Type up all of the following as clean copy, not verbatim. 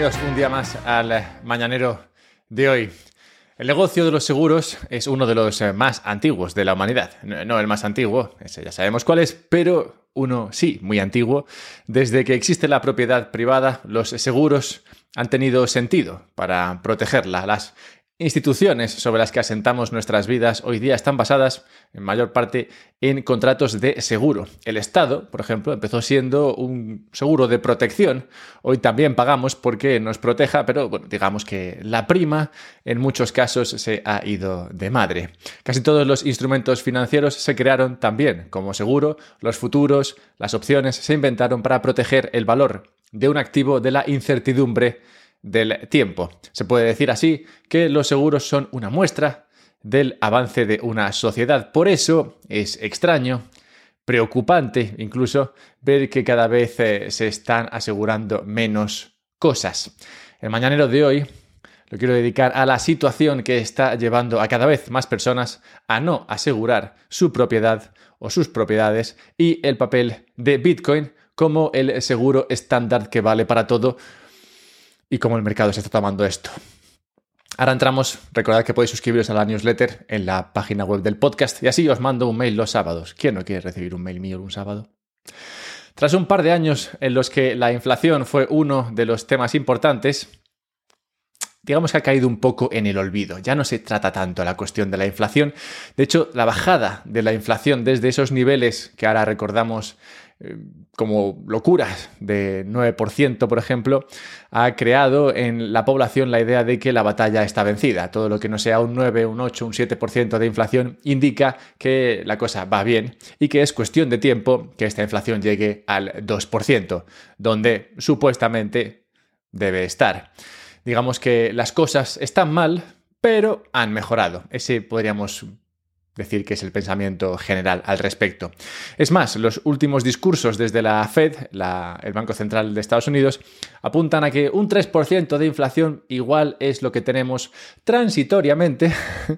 bienvenidos un día más al Mañanero de hoy. El negocio de los seguros es uno de los más antiguos de la humanidad. No el más antiguo, ese ya sabemos cuál es, pero uno sí, muy antiguo. Desde que existe la propiedad privada, los seguros han tenido sentido para protegerla. Las instituciones sobre las que asentamos nuestras vidas hoy día están basadas en mayor parte en contratos de seguro. El Estado, por ejemplo, empezó siendo un seguro de protección. Hoy también pagamos porque nos proteja, pero bueno, digamos que la prima en muchos casos se ha ido de madre. Casi todos los instrumentos financieros se crearon también como seguro. Los futuros, las opciones se inventaron para proteger el valor de un activo de la incertidumbre del tiempo. Se puede decir así que los seguros son una muestra del avance de una sociedad. Por eso es extraño, preocupante incluso, ver que cada vez se están asegurando menos cosas. El mañanero de hoy lo quiero dedicar a la situación que está llevando a cada vez más personas a no asegurar su propiedad o sus propiedades y el papel de Bitcoin como el seguro estándar que vale para todo y cómo el mercado se está tomando esto. Ahora entramos, recordad que podéis suscribiros a la newsletter en la página web del podcast y así os mando un mail los sábados. ¿Quién no quiere recibir un mail mío un sábado? Tras un par de años en los que la inflación fue uno de los temas importantes, digamos que ha caído un poco en el olvido. Ya no se trata tanto la cuestión de la inflación. De hecho, la bajada de la inflación desde esos niveles que ahora recordamos como locuras de 9%, por ejemplo, ha creado en la población la idea de que la batalla está vencida. Todo lo que no sea un 9, un 8, un 7% de inflación indica que la cosa va bien y que es cuestión de tiempo que esta inflación llegue al 2%, donde supuestamente debe estar. Digamos que las cosas están mal, pero han mejorado. Ese podríamos decir que es el pensamiento general al respecto. Es más, los últimos discursos desde la Fed, el Banco Central de Estados Unidos, apuntan a que un 3% de inflación igual es lo que tenemos transitoriamente.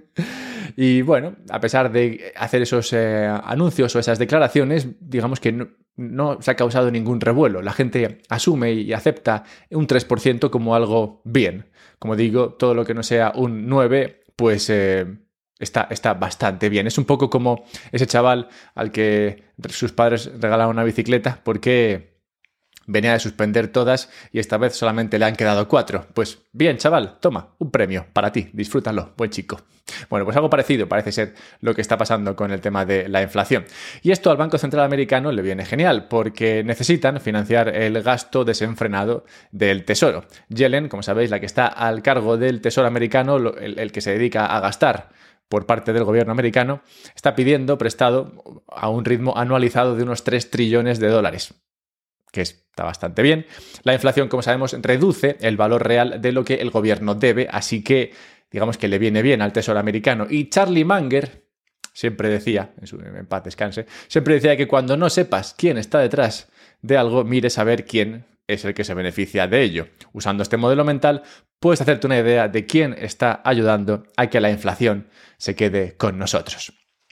Y bueno, a pesar de hacer esos anuncios o esas declaraciones, digamos que no se ha causado ningún revuelo. La gente asume y acepta un 3% como algo bien. Como digo, todo lo que no sea un 9%, pues está bastante bien. Es un poco como ese chaval al que sus padres regalaron una bicicleta porque venía de suspender todas y esta vez solamente le han quedado 4. Pues bien, chaval, toma, un premio para ti, disfrútalo, buen chico. Bueno, pues algo parecido parece ser lo que está pasando con el tema de la inflación. Y esto al Banco Central Americano le viene genial porque necesitan financiar el gasto desenfrenado del Tesoro. Yellen, como sabéis, la que está al cargo del Tesoro americano, el que se dedica a gastar por parte del gobierno americano, está pidiendo prestado a un ritmo anualizado de unos 3 trillones de dólares. Que está bastante bien. La inflación, como sabemos, reduce el valor real de lo que el gobierno debe, así que digamos que le viene bien al Tesoro americano. Y Charlie Munger siempre decía, en paz descanse, siempre decía que cuando no sepas quién está detrás de algo, mires a ver quién es el que se beneficia de ello. Usando este modelo mental, puedes hacerte una idea de quién está ayudando a que la inflación se quede con nosotros.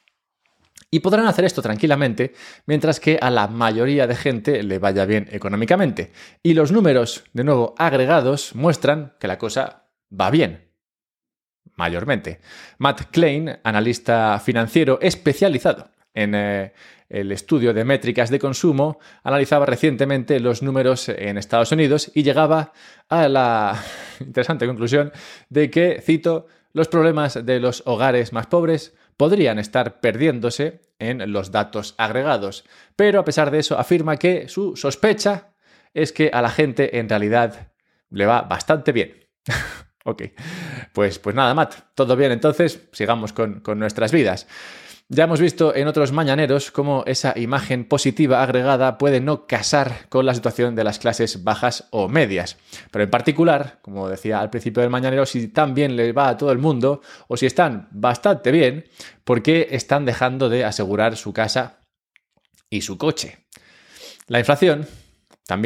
Y podrán hacer esto tranquilamente, mientras que a la mayoría de gente le vaya bien económicamente. Y los números, de nuevo, agregados, muestran que la cosa va bien. Mayormente. Matt Klein, analista financiero especializado en el estudio de métricas de consumo, analizaba recientemente los números en Estados Unidos y llegaba a la interesante conclusión de que, cito, los problemas de los hogares más pobres podrían estar perdiéndose en los datos agregados. Pero a pesar de eso afirma que su sospecha es que a la gente en realidad le va bastante bien. Ok, pues nada, Matt, todo bien entonces, sigamos con nuestras vidas. Ya hemos visto en otros mañaneros cómo esa imagen positiva agregada puede no casar con la situación de las clases bajas o medias. Pero en particular, como decía al principio del mañanero, si tan bien les va a todo el mundo o si están bastante bien, ¿por qué están dejando de asegurar su casa y su coche? La inflación también,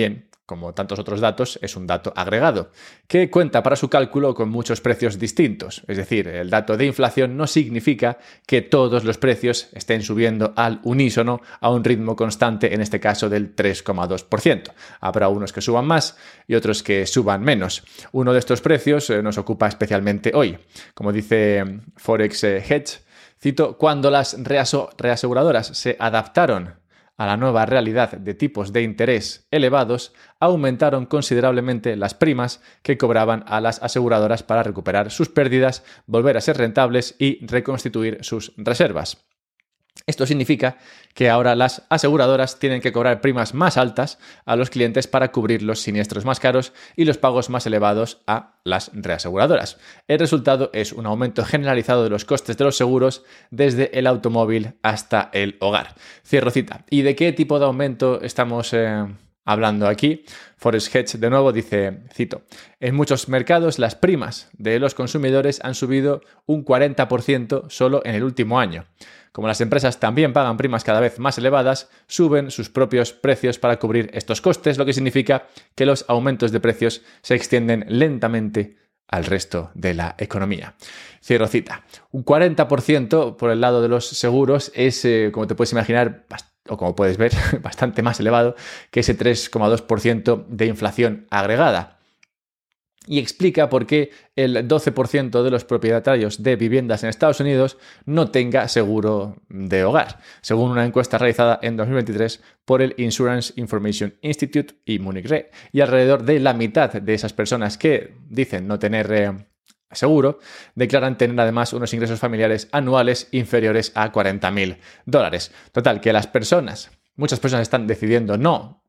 como tantos otros datos, es un dato agregado, que cuenta para su cálculo con muchos precios distintos. Es decir, el dato de inflación no significa que todos los precios estén subiendo al unísono a un ritmo constante, en este caso del 3,2%. Habrá unos que suban más y otros que suban menos. Uno de estos precios nos ocupa especialmente hoy. Como dice Forex Hedge, cito, cuando las reaseguradoras se adaptaron a la nueva realidad de tipos de interés elevados, aumentaron considerablemente las primas que cobraban a las aseguradoras para recuperar sus pérdidas, volver a ser rentables y reconstituir sus reservas. Esto significa que ahora las aseguradoras tienen que cobrar primas más altas a los clientes para cubrir los siniestros más caros y los pagos más elevados a las reaseguradoras. El resultado es un aumento generalizado de los costes de los seguros desde el automóvil hasta el hogar. Cierro cita. ¿Y de qué tipo de aumento estamos hablando aquí? Forex Hedge de nuevo dice, cito, en muchos mercados las primas de los consumidores han subido un 40% solo en el último año. Como las empresas también pagan primas cada vez más elevadas, suben sus propios precios para cubrir estos costes, lo que significa que los aumentos de precios se extienden lentamente al resto de la economía. Cierro cita. Un 40% por el lado de los seguros es, como te puedes imaginar, o como puedes ver, bastante más elevado que ese 3,2% de inflación agregada. Y explica por qué el 12% de los propietarios de viviendas en Estados Unidos no tenga seguro de hogar, según una encuesta realizada en 2023 por el Insurance Information Institute y Munich Re. Y alrededor de la mitad de esas personas que dicen no tener seguro, declaran tener además unos ingresos familiares anuales inferiores a $40,000. Total, que muchas personas están decidiendo no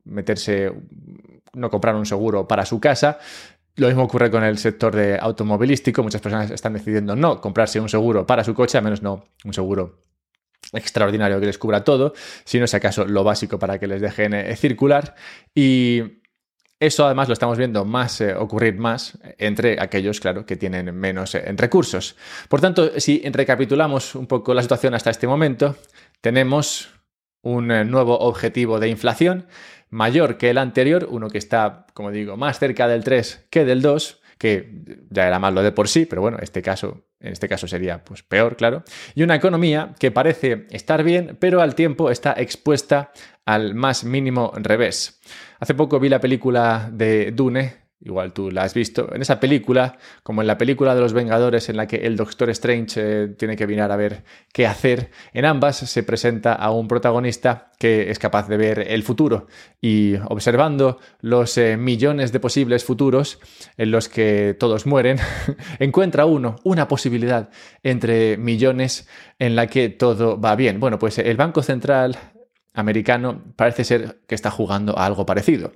comprar un seguro para su casa. Lo mismo ocurre con el sector de automovilístico. Muchas personas están decidiendo no comprarse un seguro para su coche, a menos no un seguro extraordinario que les cubra todo, sino si acaso lo básico para que les dejen circular. Y eso además lo estamos viendo ocurrir más entre aquellos, claro, que tienen menos recursos. Por tanto, si recapitulamos un poco la situación hasta este momento, tenemos un nuevo objetivo de inflación mayor que el anterior, uno que está, como digo, más cerca del 3 que del 2, que ya era malo de por sí, pero bueno, en este caso sería pues peor, claro. Y una economía que parece estar bien, pero al tiempo está expuesta al más mínimo revés. Hace poco vi la película de Dune, igual tú la has visto. En esa película, como en la película de los Vengadores en la que el Doctor Strange tiene que venir a ver qué hacer, en ambas se presenta a un protagonista que es capaz de ver el futuro y observando los millones de posibles futuros en los que todos mueren, encuentra una posibilidad entre millones en la que todo va bien. Bueno, pues el Banco Central americano parece ser que está jugando a algo parecido.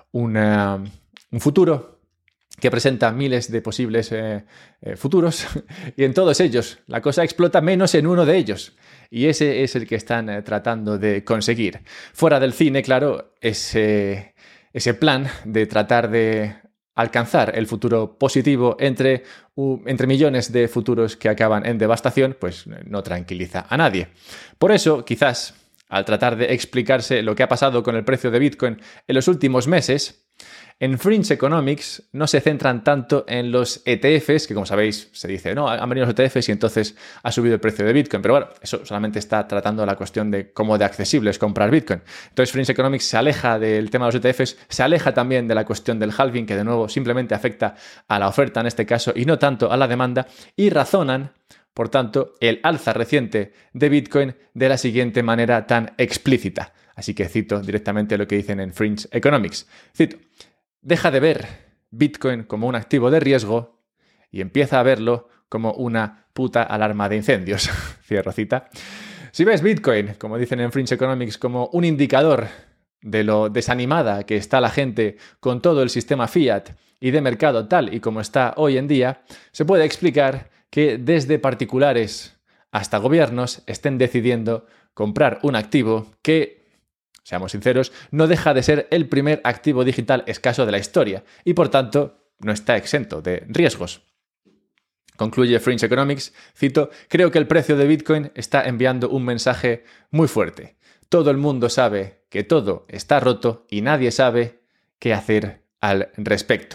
Un futuro que presenta miles de posibles futuros y en todos ellos la cosa explota menos en uno de ellos. Y ese es el que están tratando de conseguir. Fuera del cine, claro, ese plan de tratar de alcanzar el futuro positivo entre millones de futuros que acaban en devastación, pues no tranquiliza a nadie. Por eso, quizás, al tratar de explicarse lo que ha pasado con el precio de Bitcoin en los últimos meses, en Fringe Economics no se centran tanto en los ETFs, que como sabéis se dice, no, han venido los ETFs y entonces ha subido el precio de Bitcoin. Pero bueno, eso solamente está tratando la cuestión de cómo de accesible es comprar Bitcoin. Entonces Fringe Economics se aleja del tema de los ETFs, se aleja también de la cuestión del halving, que de nuevo simplemente afecta a la oferta en este caso y no tanto a la demanda, y razonan, por tanto, el alza reciente de Bitcoin de la siguiente manera tan explícita. Así que cito directamente lo que dicen en Fringe Economics. Cito: deja de ver Bitcoin como un activo de riesgo y empieza a verlo como una puta alarma de incendios. Cierro cita. Si ves Bitcoin, como dicen en Fringe Economics, como un indicador de lo desanimada que está la gente con todo el sistema fiat y de mercado tal y como está hoy en día, se puede explicar que desde particulares hasta gobiernos estén decidiendo comprar un activo que, seamos sinceros, no deja de ser el primer activo digital escaso de la historia y, por tanto, no está exento de riesgos. Concluye Fringe Economics, cito: creo que el precio de Bitcoin está enviando un mensaje muy fuerte. Todo el mundo sabe que todo está roto y nadie sabe qué hacer al respecto.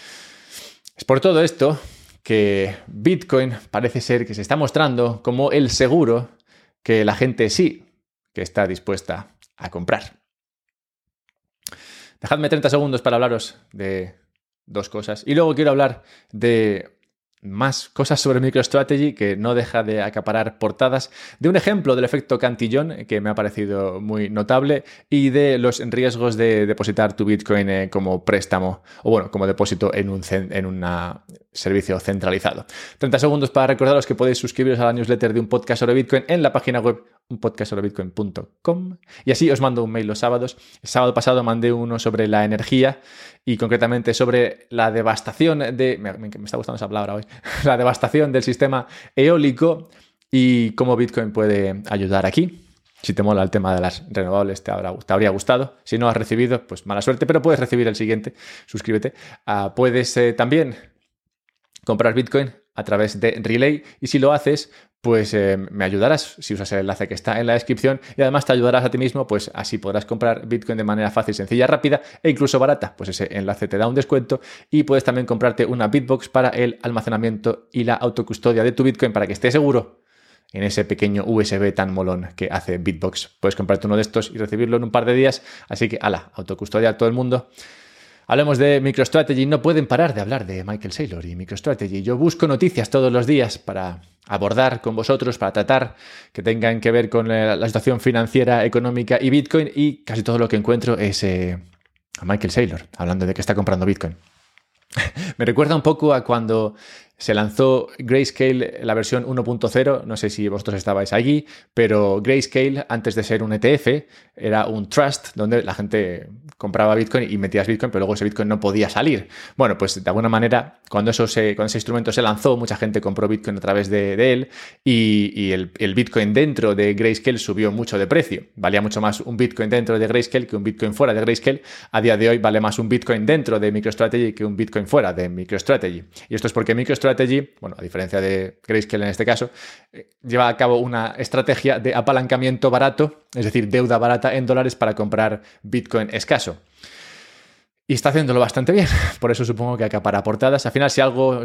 Es por todo esto que Bitcoin parece ser que se está mostrando como el seguro que la gente sí que está dispuesta a comprar. Dejadme 30 segundos para hablaros de dos cosas. Y luego quiero hablar de más cosas sobre MicroStrategy que no deja de acaparar portadas, de un ejemplo del efecto Cantillon que me ha parecido muy notable y de los riesgos de depositar tu Bitcoin como préstamo o bueno, como depósito en un servicio centralizado. 30 segundos para recordaros que podéis suscribiros a la newsletter de Un Podcast sobre Bitcoin en la página web unpodcastsobrebitcoin.com y así os mando un mail los sábados. El sábado pasado mandé uno sobre la energía y concretamente sobre la devastación de... Me está gustando esa palabra hoy. La devastación del sistema eólico y cómo Bitcoin puede ayudar aquí. Si te mola el tema de las renovables, te habría gustado. Si no has recibido, pues mala suerte, pero puedes recibir el siguiente. Suscríbete. Puedes también comprar Bitcoin a través de Relay y si lo haces, pues me ayudarás si usas el enlace que está en la descripción y además te ayudarás a ti mismo, pues así podrás comprar Bitcoin de manera fácil, sencilla, rápida e incluso barata. Pues ese enlace te da un descuento y puedes también comprarte una Bitbox para el almacenamiento y la autocustodia de tu Bitcoin para que estés seguro en ese pequeño USB tan molón que hace Bitbox. Puedes comprarte uno de estos y recibirlo en un par de días, así que autocustodia a todo el mundo. Hablemos de MicroStrategy. No pueden parar de hablar de Michael Saylor y MicroStrategy. Yo busco noticias todos los días para abordar con vosotros, para tratar que tengan que ver con la situación financiera, económica y Bitcoin y casi todo lo que encuentro es a Michael Saylor hablando de que está comprando Bitcoin. Me recuerda un poco a cuando se lanzó Grayscale, la versión 1.0, no sé si vosotros estabais allí, pero Grayscale, antes de ser un ETF, era un trust donde la gente compraba Bitcoin y metías Bitcoin, pero luego ese Bitcoin no podía salir. Bueno, pues de alguna manera, cuando ese instrumento se lanzó, mucha gente compró Bitcoin a través de él y el Bitcoin dentro de Grayscale subió mucho de precio. Valía mucho más un Bitcoin dentro de Grayscale que un Bitcoin fuera de Grayscale. A día de hoy vale más un Bitcoin dentro de MicroStrategy que un Bitcoin fuera de MicroStrategy. Y esto es porque MicroStrategy, bueno, a diferencia de Grayscale en este caso, lleva a cabo una estrategia de apalancamiento barato, es decir, deuda barata en dólares para comprar Bitcoin escaso. Y está haciéndolo bastante bien, por eso supongo que acapara portadas. Al final,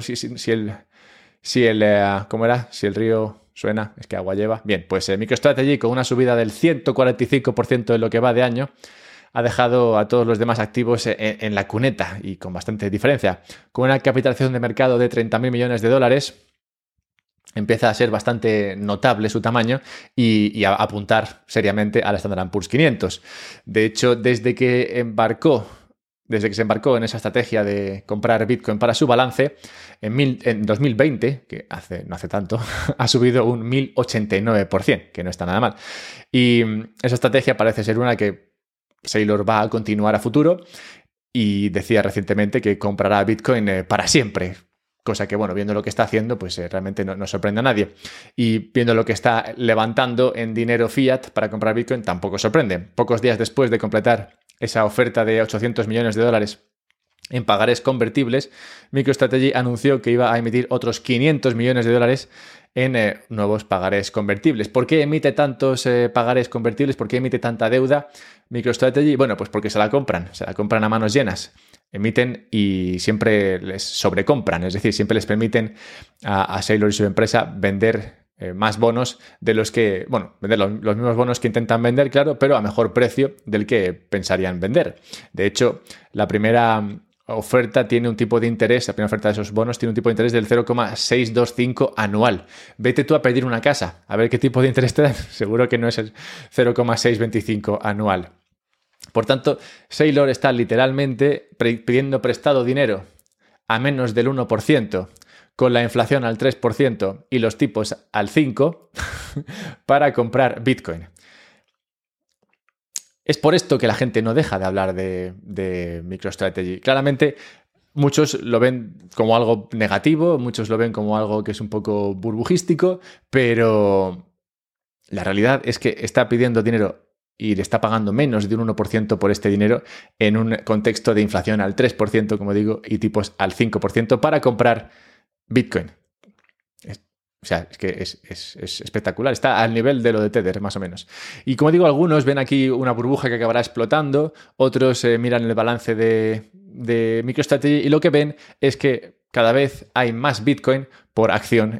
si el río suena, es que agua lleva. Bien, pues MicroStrategy con una subida del 145% en lo que va de año, ha dejado a todos los demás activos en la cuneta y con bastante diferencia. Con una capitalización de mercado de 30.000 millones de dólares, empieza a ser bastante notable su tamaño y a apuntar seriamente al Standard & Poor's 500. De hecho, desde que se embarcó en esa estrategia de comprar Bitcoin para su balance, en 2020, que no hace tanto, ha subido un 1.089%, que no está nada mal. Y esa estrategia parece ser una que Saylor va a continuar a futuro y decía recientemente que comprará Bitcoin para siempre. Cosa que, bueno, viendo lo que está haciendo, pues realmente no sorprende a nadie. Y viendo lo que está levantando en dinero fiat para comprar Bitcoin, tampoco sorprende. Pocos días después de completar esa oferta de 800 millones de dólares en pagarés convertibles, MicroStrategy anunció que iba a emitir otros 500 millones de dólares en nuevos pagarés convertibles. ¿Por qué emite tantos pagarés convertibles? ¿Por qué emite tanta deuda MicroStrategy? Bueno, pues porque se la compran a manos llenas. Emiten y siempre les sobrecompran, es decir, siempre les permiten a Saylor y su empresa vender más bonos de los que, bueno, vender los mismos bonos que intentan vender, claro, pero a mejor precio del que pensarían vender. De hecho, la primera oferta tiene un tipo de interés, la primera oferta de esos bonos tiene un tipo de interés del 0,625 anual. Vete tú a pedir una casa, a ver qué tipo de interés te dan. Seguro que no es el 0,625 anual. Por tanto, Saylor está literalmente pidiendo prestado dinero a menos del 1%, con la inflación al 3% y los tipos al 5% para comprar Bitcoin. Es por esto que la gente no deja de hablar de MicroStrategy. Claramente, muchos lo ven como algo negativo, muchos lo ven como algo que es un poco burbujístico, pero la realidad es que está pidiendo dinero y le está pagando menos de un 1% por este dinero en un contexto de inflación al 3%, como digo, y tipos al 5% para comprar Bitcoin. O sea, es que es espectacular. Está al nivel de lo de Tether, más o menos. Y como digo, algunos ven aquí una burbuja que acabará explotando, otros miran el balance de MicroStrategy y lo que ven es que cada vez hay más Bitcoin por acción,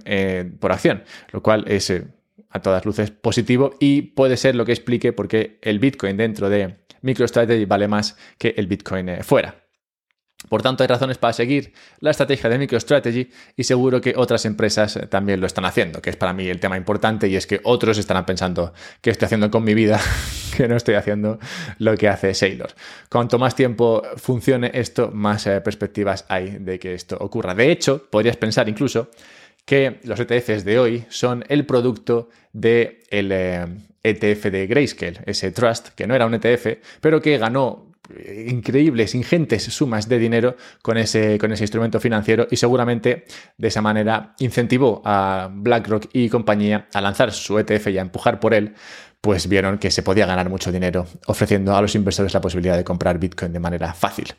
lo cual es a todas luces positivo y puede ser lo que explique por qué el Bitcoin dentro de MicroStrategy vale más que el Bitcoin fuera. Por tanto, hay razones para seguir la estrategia de MicroStrategy y seguro que otras empresas también lo están haciendo, que es para mí el tema importante y es que otros estarán pensando qué estoy haciendo con mi vida, que no estoy haciendo lo que hace Saylor. Cuanto más tiempo funcione esto, más perspectivas hay de que esto ocurra. De hecho, podrías pensar incluso que los ETFs de hoy son el producto del ETF de Grayscale, ese trust, que no era un ETF, pero que ganó increíbles, ingentes sumas de dinero con ese instrumento financiero y seguramente de esa manera incentivó a BlackRock y compañía a lanzar su ETF y a empujar por él, pues vieron que se podía ganar mucho dinero ofreciendo a los inversores la posibilidad de comprar Bitcoin de manera fácil.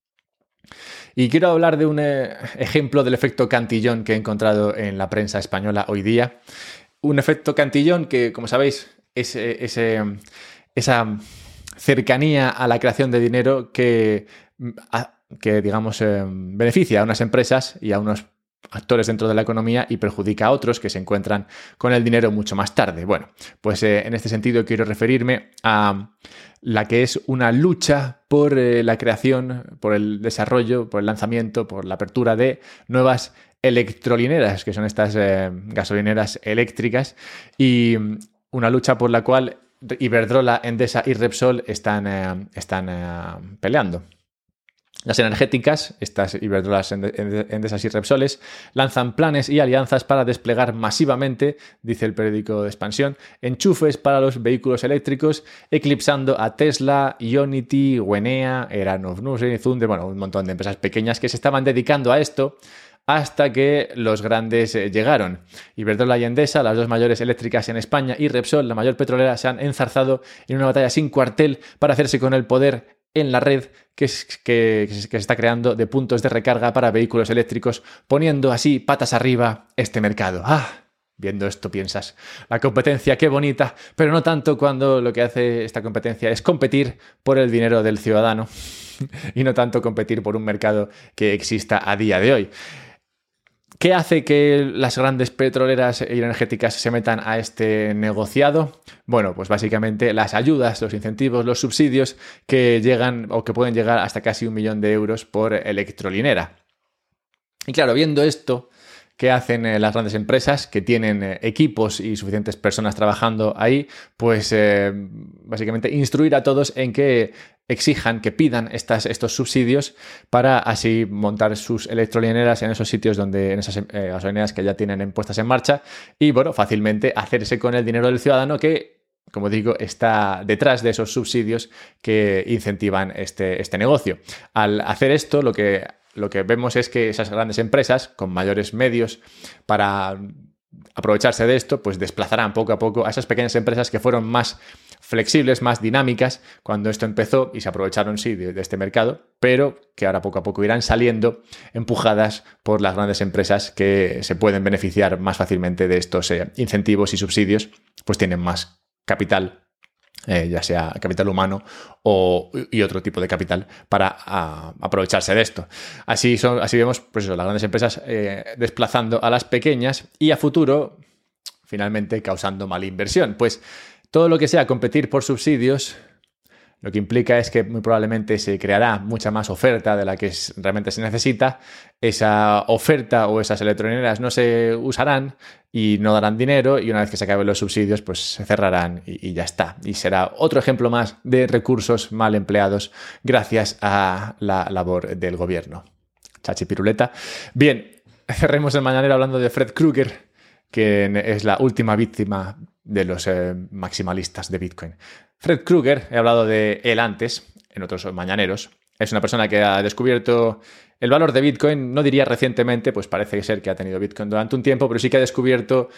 Y quiero hablar de un ejemplo del efecto Cantillon que he encontrado en la prensa española hoy día. Un efecto Cantillon que, como sabéis, es esa cercanía a la creación de dinero que digamos, beneficia a unas empresas y a unos actores dentro de la economía y perjudica a otros que se encuentran con el dinero mucho más tarde. Bueno, pues en este sentido quiero referirme a la que es una lucha por la creación, por el desarrollo, por el lanzamiento, por la apertura de nuevas electrolineras, que son estas gasolineras eléctricas, y una lucha por la cual Iberdrola, Endesa y Repsol están peleando. Las energéticas, estas Iberdrolas, Endesas y Repsoles, lanzan planes y alianzas para desplegar masivamente, dice el periódico de Expansión, enchufes para los vehículos eléctricos, eclipsando a Tesla, Ionity, Wenea, Eranovnuse, Zunde, bueno, un montón de empresas pequeñas que se estaban dedicando a esto hasta que los grandes llegaron. Iberdrola y Endesa, las dos mayores eléctricas en España, y Repsol, la mayor petrolera, se han enzarzado en una batalla sin cuartel para hacerse con el poder en la red que se está creando de puntos de recarga para vehículos eléctricos, poniendo así patas arriba este mercado. Viendo esto piensas, la competencia qué bonita, pero no tanto cuando lo que hace esta competencia es competir por el dinero del ciudadano y no tanto competir por un mercado que exista a día de hoy. ¿Qué hace que las grandes petroleras y energéticas se metan a este negociado? Bueno, pues básicamente las ayudas, los incentivos, los subsidios que llegan o que pueden llegar hasta casi 1 millón de euros por electrolinera. Y claro, viendo esto, ¿qué hacen las grandes empresas que tienen equipos y suficientes personas trabajando ahí? Pues básicamente instruir a todos en que exijan, que pidan estos subsidios para así montar sus electrolineras en esos sitios donde, en esas gasolineras que ya tienen puestas en marcha y, bueno, fácilmente hacerse con el dinero del ciudadano que, como digo, está detrás de esos subsidios que incentivan este negocio. Al hacer esto, lo que vemos es que esas grandes empresas con mayores medios para aprovecharse de esto, pues desplazarán poco a poco a esas pequeñas empresas que fueron más flexibles, más dinámicas cuando esto empezó y se aprovecharon, sí, de este mercado, pero que ahora poco a poco irán saliendo empujadas por las grandes empresas que se pueden beneficiar más fácilmente de estos incentivos y subsidios, pues tienen más capital, ya sea capital humano y otro tipo de capital para aprovecharse de esto. Así vemos, pues eso, las grandes empresas desplazando a las pequeñas y a futuro, finalmente, causando mala inversión. Pues todo lo que sea competir por subsidios, lo que implica es que muy probablemente se creará mucha más oferta de la que realmente se necesita. Esa oferta o esas electrolineras no se usarán y no darán dinero, y una vez que se acaben los subsidios, pues se cerrarán y ya está. Y será otro ejemplo más de recursos mal empleados gracias a la labor del gobierno. Chachi piruleta. Bien, cerremos el mañanero hablando de Fred Krueger, que es la última víctima de los maximalistas de Bitcoin. Fred Krueger, he hablado de él antes, en otros mañaneros, es una persona que ha descubierto el valor de Bitcoin, no diría recientemente, pues parece ser que ha tenido Bitcoin durante un tiempo, pero sí que ha descubierto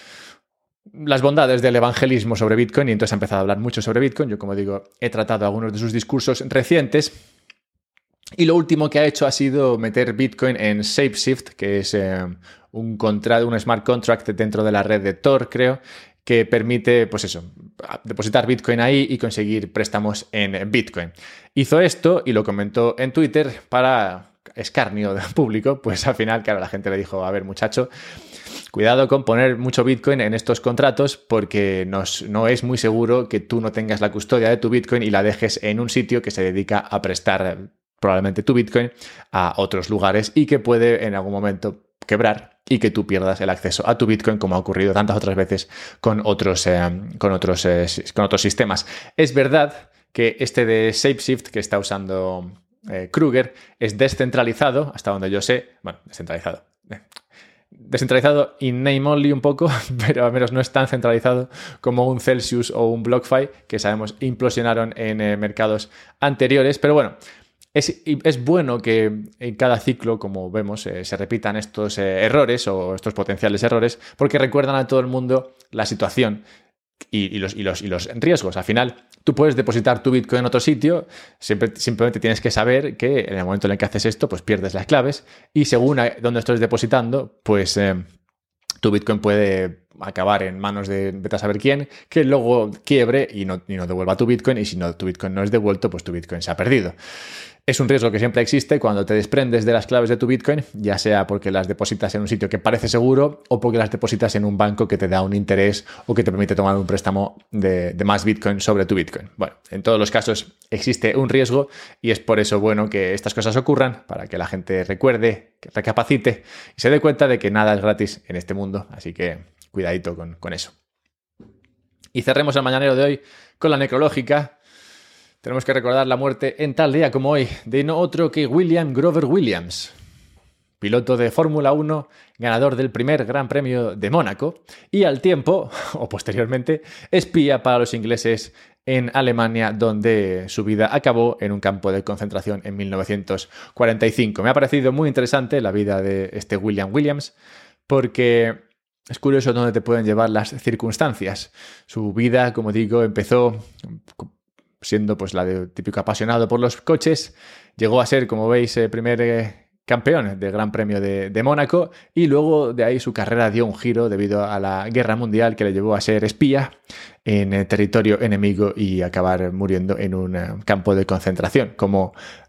las bondades del evangelismo sobre Bitcoin y entonces ha empezado a hablar mucho sobre Bitcoin. Yo, como digo, he tratado algunos de sus discursos recientes Y lo último que ha hecho ha sido meter Bitcoin en ShapeShift, que es un smart contract dentro de la red de Tor, creo, que permite, pues eso, depositar Bitcoin ahí y conseguir préstamos en Bitcoin. Hizo esto y lo comentó en Twitter para escarnio público, pues al final, claro, la gente le dijo, a ver, muchacho, cuidado con poner mucho Bitcoin en estos contratos porque no es muy seguro que tú no tengas la custodia de tu Bitcoin y la dejes en un sitio que se dedica a prestar probablemente tu Bitcoin a otros lugares y que puede en algún momento quebrar y que tú pierdas el acceso a tu Bitcoin, como ha ocurrido tantas otras veces con otros sistemas. Es verdad que este de ShapeShift que está usando Kruger es descentralizado, hasta donde yo sé. Bueno, descentralizado in name only un poco, pero al menos no es tan centralizado como un Celsius o un BlockFi, que sabemos implosionaron en mercados anteriores. Pero bueno, es bueno que en cada ciclo, como vemos, se repitan estos errores o estos potenciales errores, porque recuerdan a todo el mundo la situación y los riesgos. Al final, tú puedes depositar tu Bitcoin en otro sitio, simplemente tienes que saber que en el momento en el que haces esto, pues pierdes las claves y según dónde estés depositando, pues tu Bitcoin puede acabar en manos de vete a saber quién, que luego quiebre y no devuelva tu Bitcoin, y si no, tu Bitcoin no es devuelto, pues tu Bitcoin se ha perdido. Es un riesgo que siempre existe cuando te desprendes de las claves de tu Bitcoin, ya sea porque las depositas en un sitio que parece seguro o porque las depositas en un banco que te da un interés o que te permite tomar un préstamo de más Bitcoin sobre tu Bitcoin. Bueno, en todos los casos existe un riesgo y es por eso bueno que estas cosas ocurran, para que la gente recuerde, que recapacite y se dé cuenta de que nada es gratis en este mundo. Así que cuidadito con eso. Y cerremos el mañanero de hoy con la necrológica. Tenemos que recordar la muerte en tal día como hoy de no otro que William Grover Williams, piloto de Fórmula 1, ganador del primer Gran Premio de Mónaco y al tiempo, o posteriormente, espía para los ingleses en Alemania, donde su vida acabó en un campo de concentración en 1945. Me ha parecido muy interesante la vida de este William Williams porque es curioso dónde te pueden llevar las circunstancias. Su vida, como digo, empezó siendo pues la de típico apasionado por los coches, llegó a ser, como veis, primer campeón del Gran Premio de Mónaco y luego de ahí su carrera dio un giro debido a la Guerra Mundial que le llevó a ser espía en territorio enemigo y acabar muriendo en un campo de concentración como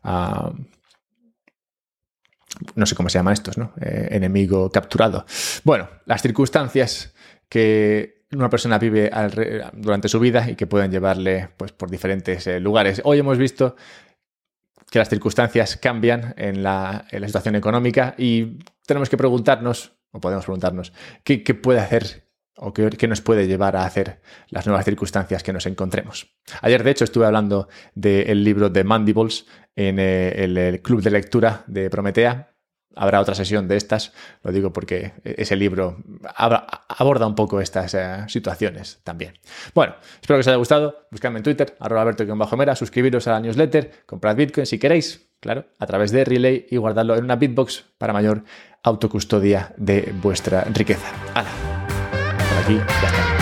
no sé cómo se llaman estos, ¿no? Enemigo capturado. Bueno, las circunstancias que una persona vive durante su vida y que pueden llevarle pues, por diferentes lugares. Hoy hemos visto que las circunstancias cambian en la situación económica y tenemos que preguntarnos, o podemos preguntarnos, qué puede hacer o qué nos puede llevar a hacer las nuevas circunstancias que nos encontremos. Ayer, de hecho, estuve hablando del libro de Mandibles en el club de lectura de Prometea. Habrá otra sesión de estas, lo digo porque ese libro aborda un poco estas situaciones también. Bueno, espero que os haya gustado. Buscadme en Twitter, @alberto_mera, suscribiros a la newsletter, comprad Bitcoin si queréis, claro, a través de Relay y guardadlo en una Bitbox para mayor autocustodia de vuestra riqueza. ¡Hala! Por aquí ya está.